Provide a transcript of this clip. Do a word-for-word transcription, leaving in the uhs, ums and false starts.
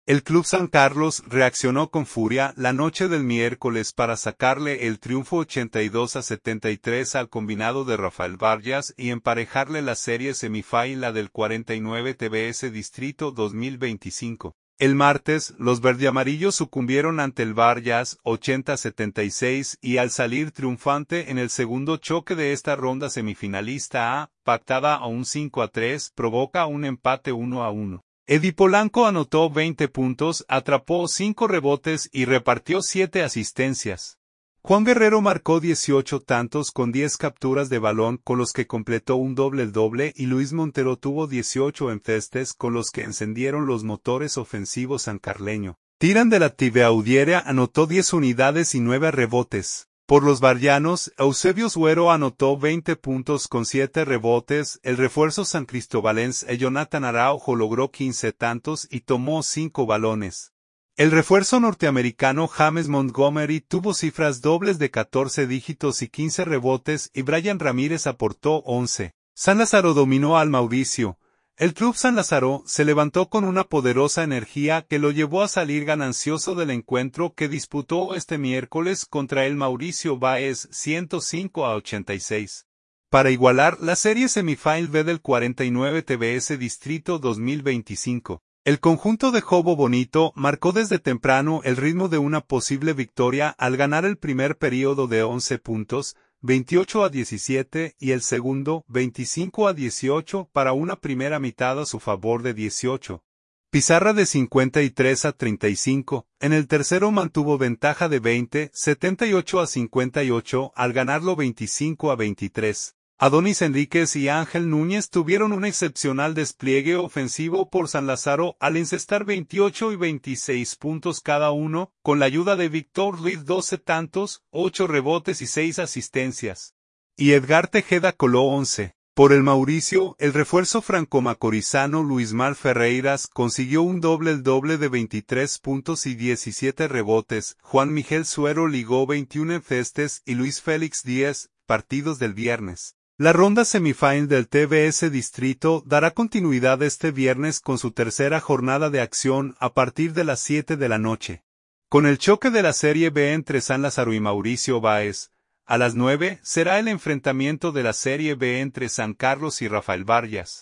El Club San Carlos reaccionó con furia la noche del miércoles para sacarle el triunfo ochenta y dos a setenta y tres al combinado de Rafael Vargas y emparejarle la serie semifinal del cuarenta y nueve T B S Distrito dos mil veinticinco. El martes, los verdeamarillos sucumbieron ante el Vargas ochenta a setenta y seis y al salir triunfante en el segundo choque de esta ronda semifinalista A, pactada a un cinco a tres, provoca un empate uno a uno. Eddie Polanco anotó veinte puntos, atrapó cinco rebotes y repartió siete asistencias. Juan Guerrero marcó dieciocho tantos con diez capturas de balón con los que completó un doble-doble y Luis Montero tuvo dieciocho encestes con los que encendieron los motores ofensivos sancarleño. Tiran de la Tibeaudiera anotó diez unidades y nueve rebotes. Por los varllanos, Eusebio Suero anotó veinte puntos con siete rebotes, el refuerzo san cristobalense Jonathan Araujo logró quince tantos y tomó cinco balones. El refuerzo norteamericano James Montgomery tuvo cifras dobles de catorce dígitos y quince rebotes y Brian Ramírez aportó once. San Lázaro dominó al Mauricio. El Club San Lázaro se levantó con una poderosa energía que lo llevó a salir ganancioso del encuentro que disputó este miércoles contra el Mauricio Báez ciento cinco a ochenta y seis. Para igualar la serie semifinal B del cuarenta y nueve T B S Distrito dos mil veinticinco. El conjunto de Jobo Bonito marcó desde temprano el ritmo de una posible victoria al ganar el primer período de once puntos, veintiocho a diecisiete, y el segundo, veinticinco a dieciocho, para una primera mitad a su favor de dieciocho. Pizarra de cincuenta y tres a treinta y cinco, en el tercero mantuvo ventaja de veinte, setenta y ocho a cincuenta y ocho, al ganarlo veinticinco a veintitrés. Adonis Enríquez y Ángel Núñez tuvieron un excepcional despliegue ofensivo por San Lázaro al encestar veintiocho y veintiséis puntos cada uno, con la ayuda de Víctor Ruiz doce tantos, ocho rebotes y seis asistencias. Y Edgar Tejeda coló once. Por el Mauricio, el refuerzo franco-macorizano Luismar Ferreiras consiguió un doble-doble de veintitrés puntos y diecisiete rebotes, Juan Miguel Suero ligó veintiún encestes y Luis Félix diez, partidos del viernes. La ronda semifinal del T B S Distrito dará continuidad este viernes con su tercera jornada de acción a partir de las siete de la noche. Con el choque de la Serie B entre San Lázaro y Mauricio Báez, a las nueve será el enfrentamiento de la Serie B entre San Carlos y Rafael Vargas.